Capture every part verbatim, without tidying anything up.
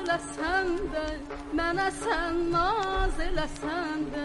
eləsən də, mənə sən naz eləsən də.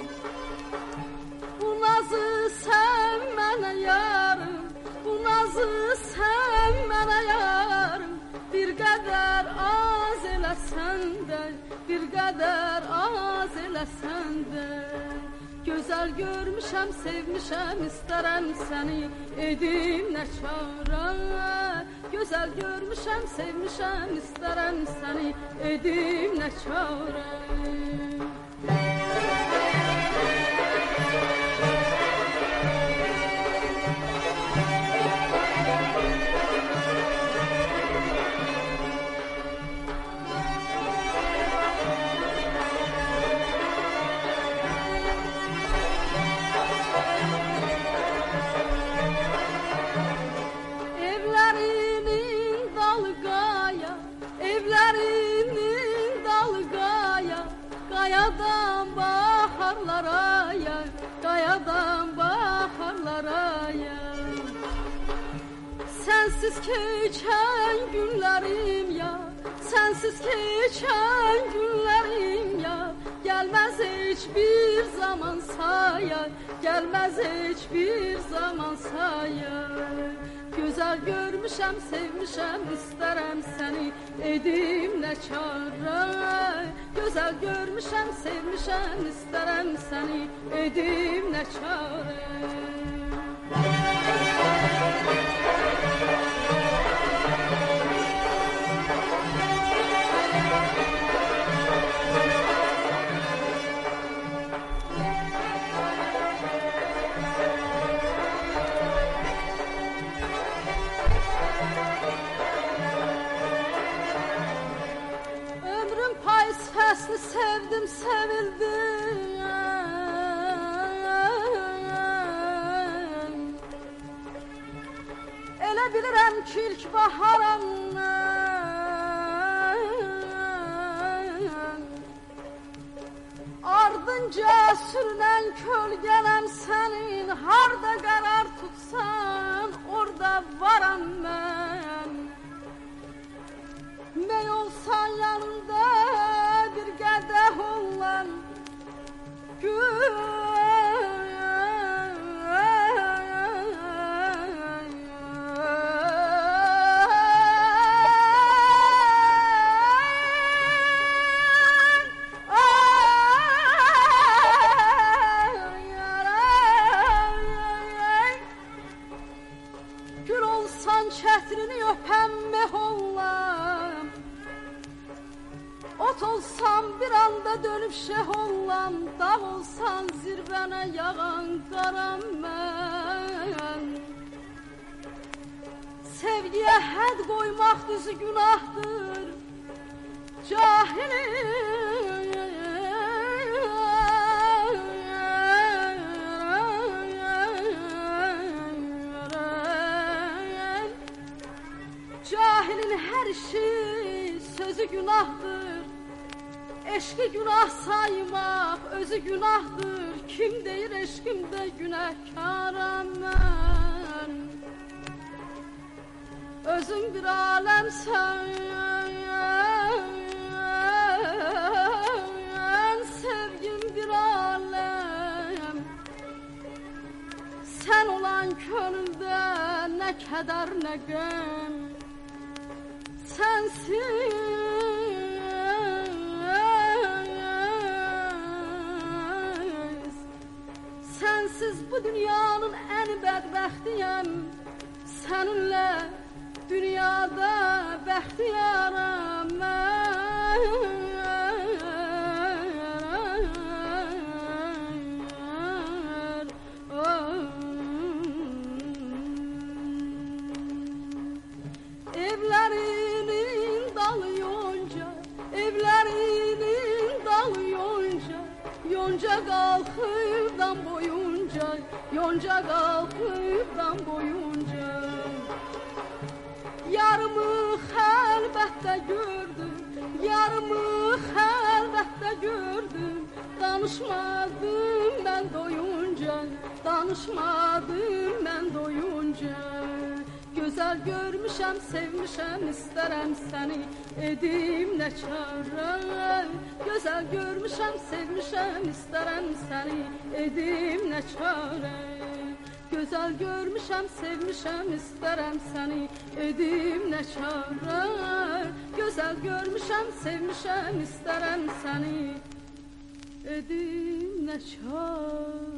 Bu nazı sən mənə yarım, bu nazı sən mənə yarım. Bir qədər az eləsən də, bir qədər az eləsən də. Gözəl görmüşəm, sevmişəm, istərəm səni, edim nə çarə. Gözəl görmüşəm, sevmişəm, istərəm səni, edim nə çarə. Qayadan baharlara ya, qayadan baharlara ya. Sensiz keçən günlərim ya, sensiz keçən günlərim ya. Gəlməz heç bir zaman saya, gəlməz heç bir zaman saya. Gözəl görmüşəm, sevmişəm, istərəm səni, edim nə çarə. Gözəl görmüşəm, sevmişəm, istərəm səni, edim nə çarə. Fəsli sevdim, sevildim. Elə bilirəm ki ilk baharımdan. Ardınca sürünən kölgənəm sənin. Harda qərar tutsan, orada varam mən. Mey olsan yanında bir qədəh olan gül. Gül olsan çətrini öpən meh olan. Ot olsam bir anda dönüp şeh olan, dağ olsan zirvene yağan qaram mən. Sevgiye həd qoymaq düzü günahdır, cahilim. Cahilin her şey sözü günahdır. Eşki günah saymaq özü günahdır. Kim deyir eşkimdə günahkaram mən. Özün bir aləmsən, sevgim bir aləm. Sən olan könüldə nə kədər nə qəm. Sensiz, sensiz bu dünyanın en bədbəxtiyəm. Seninle dünyada bəxtiyaram mən. Evlerinin dalı yonca, evlerinin dalı yonca. Yonca qalxıb dam boyunca, yonca qalxıb dam boyunca. Yarımı xəlbətdə gördüm, yarımı xəlbətdə gördüm. Danışmadım mən doyunca, danışmadım mən doyunca. Gözəl görmüşəm, sevmişəm, istərəm səni, edim nə çarə. Gözəl görmüşəm, sevmişəm, istərəm səni, edim nə çarə. Gözəl görmüşəm, sevmişəm, istərəm səni, edim nə çarə. Gözəl görmüşəm, sevmişəm, istərəm səni, edim nə çarə.